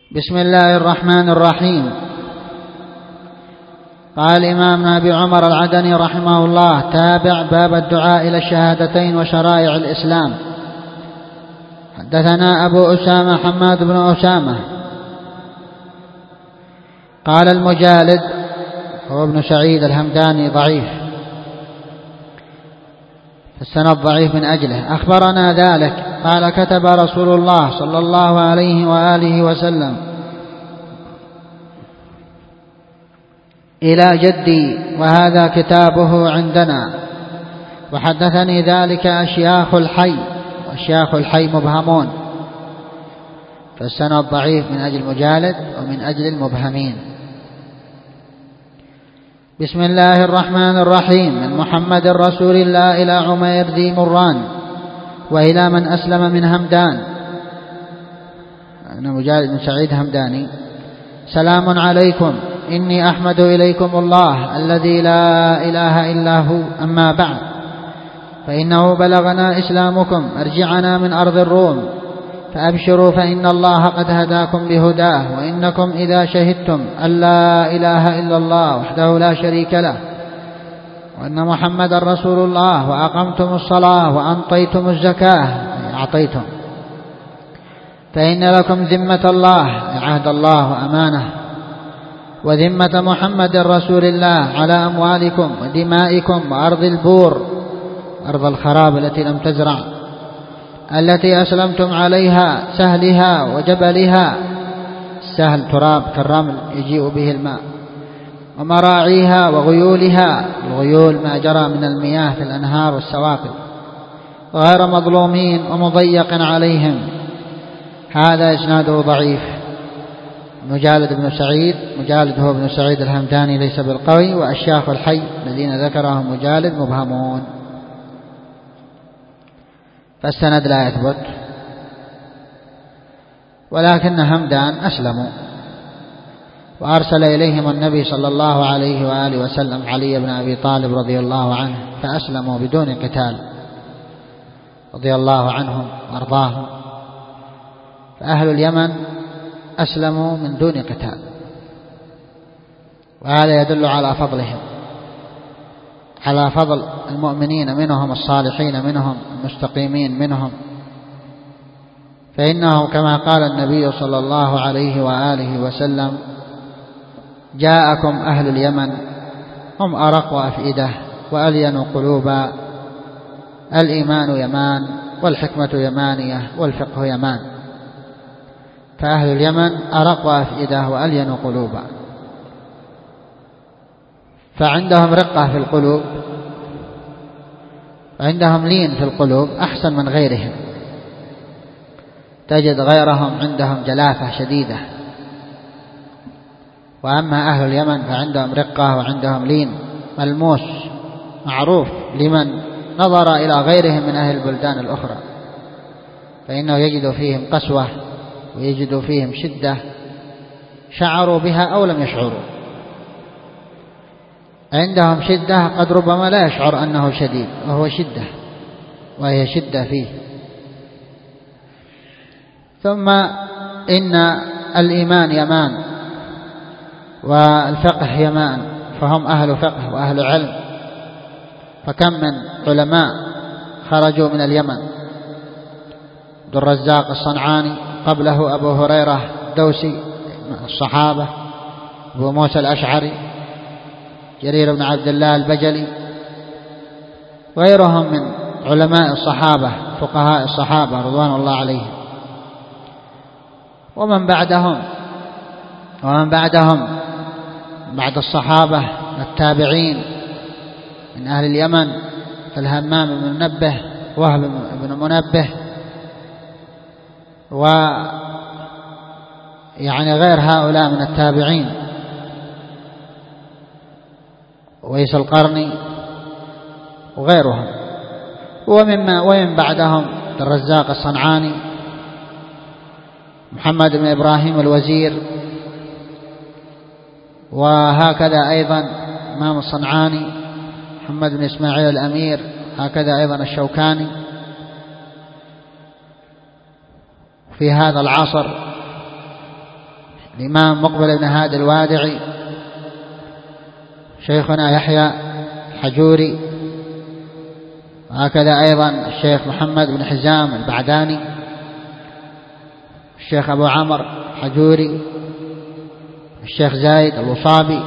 بسم الله الرحمن الرحيم. قال الإمام أبي عمر العدني رحمه الله: تابع باب الدعاء إلى الشهادتين وشرائع الإسلام. حدثنا أبو أسامة حماد بن أسامة قال المجالد هو ابن سعيد الهمداني ضعيف، السند ضعيف من أجله. أخبرنا ذلك قال: كتب رسول الله صلى الله عليه وآله وسلم إلى جدي وهذا كتابه عندنا. وحدثني ذلك أشياخ الحي، وأشياخ الحي مبهمون، فالسند ضعيف من أجل مجالد ومن أجل المبهمين. بسم الله الرحمن الرحيم. من محمد رسول الله إلى عمير ذي مران وإلى من أسلم من همدان، أنا مجالد بن سعيد همداني: سلام عليكم، إني أحمد إليكم الله الذي لا إله إلا هو، أما بعد، فإنه بلغنا إسلامكم أرجعنا من أرض الروم، فأبشروا فإن الله قد هداكم بهداه، وإنكم إذا شهدتم أن لا إله إلا الله وحده لا شريك له وأن محمد رسول الله وأقمتم الصلاة وأنطيتم الزكاة أعطيتم، فإن لكم ذمة الله عهد الله وأمانه، وذمة محمد رسول الله على أموالكم ودمائكم وأرض البور، أرض الخراب التي لم تزرع، التي أسلمتم عليها، سهلها وجبلها، السهل تراب كالرمل يجيء به الماء، ومراعيها وغيولها، الغيول ما جرى من المياه في الأنهار والسواقي، غير مظلومين ومضيق عليهم. هذا إسناده ضعيف. مجالد بن سعيد، مجالد هو ابن سعيد الهمداني ليس بالقوي، وأشياخ الحي الذين ذكرهم مجالد مبهمون، فالسند لا يثبت. ولكن همدان أسلموا وأرسل إليهم النبي صلى الله عليه وآله وسلم علي بن أبي طالب رضي الله عنه، فأسلموا بدون قتال رضي الله عنهم وأرضاهم. فأهل اليمن أسلموا من دون قتال، وهذا يدل على فضلهم، على فضل المؤمنين منهم، الصالحين منهم، المستقيمين منهم. فإنه كما قال النبي صلى الله عليه وآله وسلم: جاءكم أهل اليمن هم أرق أفئدة وألين قلوبا، الإيمان يمان والحكمة يمانية والفقه يمان. فأهل اليمن أرق أفئدة وألين قلوبا، فعندهم رقة في القلوب، عندهم لين في القلوب أحسن من غيرهم. تجد غيرهم عندهم جلافة شديدة، وأما أهل اليمن فعندهم رقة وعندهم لين ملموس معروف لمن نظر إلى غيرهم من أهل البلدان الأخرى، فإنه يجد فيهم قسوة ويجد فيهم شدة شعروا بها أو لم يشعروا. عندهم شدة قد ربما لا يشعر أنه شديد وهو شدة، وهي شدة فيه. ثم إن الإيمان يمان والفقه يمان، فهم أهل فقه وأهل علم. فكم من علماء خرجوا من اليمن: عبد الرزاق الصنعاني، قبله أبو هريرة الدوسي الصحابة، أبو موسى الأشعري، جرير بن عبد الله البجلي، غيرهم من علماء الصحابة فقهاء الصحابة رضوان الله عليهم. ومن بعدهم بعد الصحابة التابعين من أهل اليمن، الهمام بن منبه، وهب بن منبه، ويعني غير هؤلاء من التابعين، ويس القرني وغيرهم. ومن بعدهم الرزاق الصنعاني، محمد بن إبراهيم الوزير، وهكذا أيضا إمام الصنعاني محمد بن إسماعيل الأمير، هكذا أيضا الشوكاني. في هذا العصر الإمام مقبل بن هادي الوادعي، شيخنا يحيى الحجوري، وهكذا أيضا الشيخ محمد بن حزام البعداني، الشيخ أبو عمرو الحجوري، الشيخ زايد الوصابي،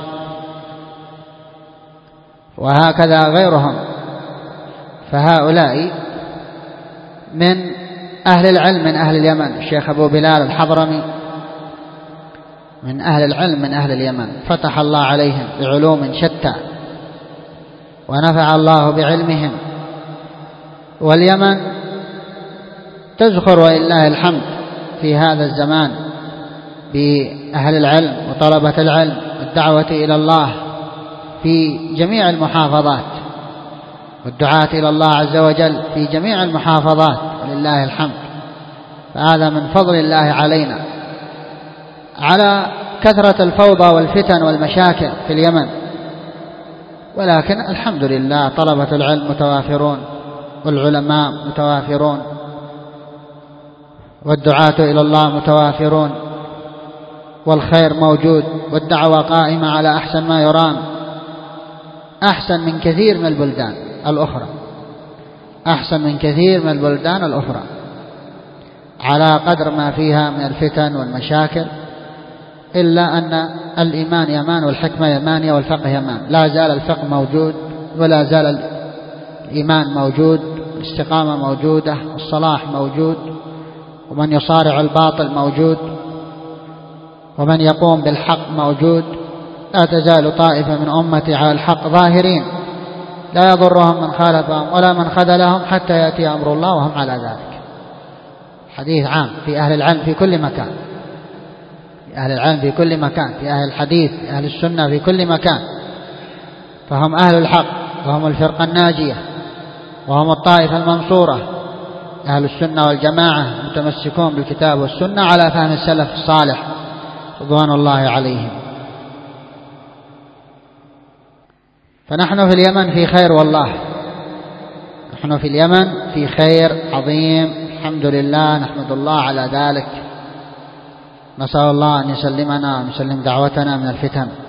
وهكذا غيرهم. فهؤلاء من أهل العلم من أهل اليمن. الشيخ أبو بلال الحضرمي من أهل العلم من أهل اليمن، فتح الله عليهم بعلوم شتى ونفع الله بعلمهم. واليمن تزخر ولله الحمد في هذا الزمان بأهل العلم وطلبة العلم والدعوة إلى الله في جميع المحافظات، والدعاة إلى الله عز وجل في جميع المحافظات ولله الحمد. فهذا من فضل الله علينا على كثرة الفوضى والفتن والمشاكل في اليمن. ولكن الحمد لله طلبة العلم متوافرون، والعلماء متوافرون، والدعاة إلى الله متوافرون، والخير موجود، والدعوة قائمة على أحسن ما يرام، أحسن من كثير من البلدان الأخرى، أحسن من كثير من البلدان الأخرى، على قدر ما فيها من الفتن والمشاكل. إلا أن الإيمان يمان، والحكمة يمانية، والفقه يمان. لا زال الفقه موجود، ولا زال الإيمان موجود، الاستقامة موجودة، الصلاح موجود، ومن يصارع الباطل موجود، ومن يقوم بالحق موجود. لا تزال طائفة من أمتي على الحق ظاهرين، لا يضرهم من خالفهم ولا من خذلهم حتى يأتي أمر الله وهم على ذلك. حديث عام في أهل العلم في كل مكان، في أهل العلم في كل مكان، في أهل الحديث، في أهل السنة في كل مكان. فهم أهل الحق، وهم الفرقة الناجية، وهم الطائفة المنصورة. أهل السنة والجماعة متمسكون بالكتاب والسنة على فهم السلف الصالح رضوان الله عليهم. فنحن في اليمن في خير والله، نحن في اليمن في خير عظيم الحمد لله، نحمد الله على ذلك. نسأل الله أن يسلمنا ويسلم دعوتنا من الفتن.